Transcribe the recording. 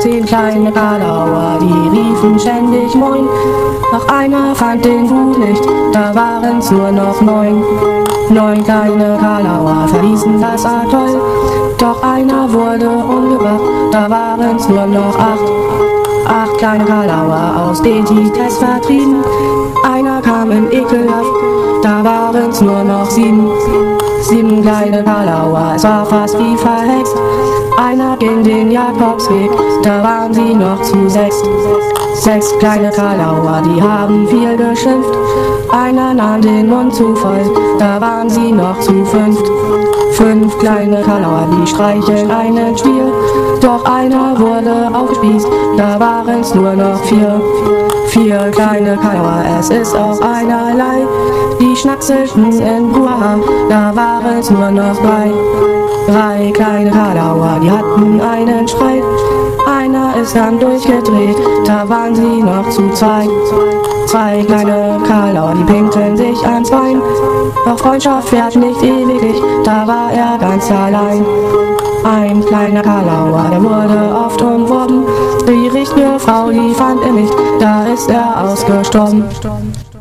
10 kleine Karlauer, die riefen ständig Moin. Doch einer fand den Hut nicht, da waren's nur noch 9. 9 kleine Karlauer verließen das Atoll, doch einer wurde umgebracht, da waren's nur noch 8. 8 kleine Karlauer aus Petites vertrieben, einer kam in Ekelhaft, da waren's nur noch 7. 7 kleine Karlauer, es war fast wie verhext, einer ging den Jakobsweg, da waren sie noch zu 6. 6 kleine Karlauer, die haben viel geschimpft, einer nahm den Mund zu voll, da waren sie noch zu 5. 5 kleine Karlauer, die streicheln einen Stier, doch einer wurde aufgespießt, da waren's nur noch 4. 4 kleine Karlauer, es ist auch einerlei, die schnackselten in Hurra, da waren's nur noch 3. 3 kleine Karlauer, die hatten einen Streit, einer ist dann durchgedreht, da waren sie noch zu 2. 2 kleine Karlauer, die pinkten sich ans Bein, doch Freundschaft währt nicht ewiglich, da war er ganz allein. Ein kleiner Karlauer, der wurde oft umworben, die richtige Frau, die fand er nicht, da ist er ausgestorben.